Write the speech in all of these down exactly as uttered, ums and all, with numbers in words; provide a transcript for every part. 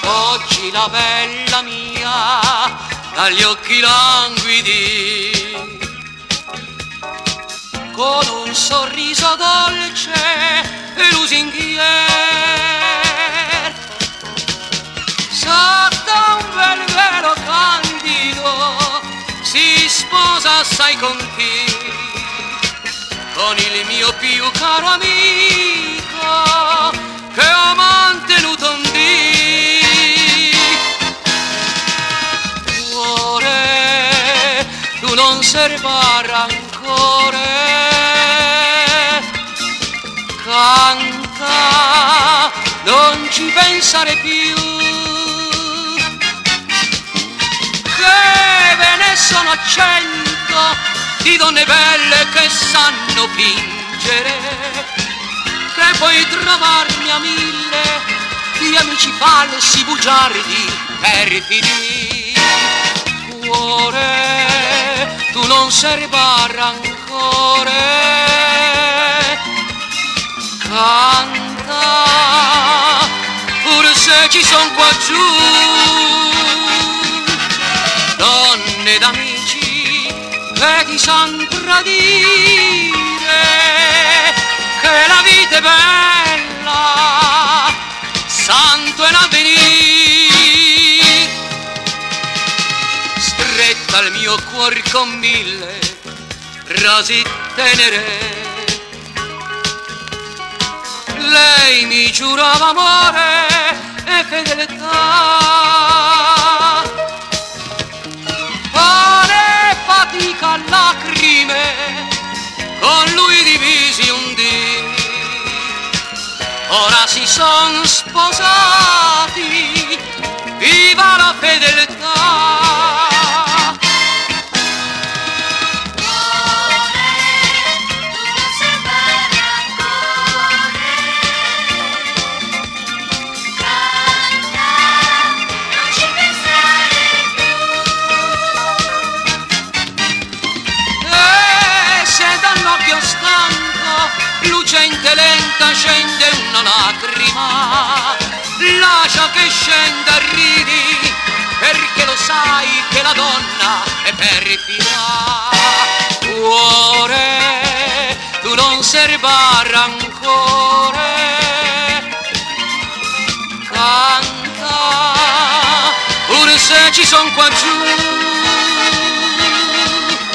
Oggi la bella mia dagli occhi languidi, con un sorriso dolce e lusinghier, sotto un bel velo candido si sposa, sai con chi? Con il mio più caro amico che ho mantenuto un dì. Cuore, tu non serba rancore, canta, non ci pensare più, che ve ne sono cento di donne belle che sanno fingere, che puoi trovarmi a mille di amici falsi, bugiardi, perfidi. Cuore, tu non serba rancore, canta, pur se ci son qua giù donne d'amici che ti san tradire, che la vita è bella, santo è l'avvenir, stretta al mio cuor con mille rasi tenere. Lei mi giurava amore e fedeltà, pane, fatica, lacrime, con lui divisi un dì. Ora si son sposati, viva la fedeltà. Lucente lenta scende una lacrima, lascia che scenda e ridi, perché lo sai che la donna è perfida. Cuore, tu non serba rancore, canta, pur se ci son qua giù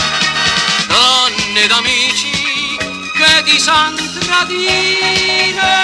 donne d'amici che ti san tradire,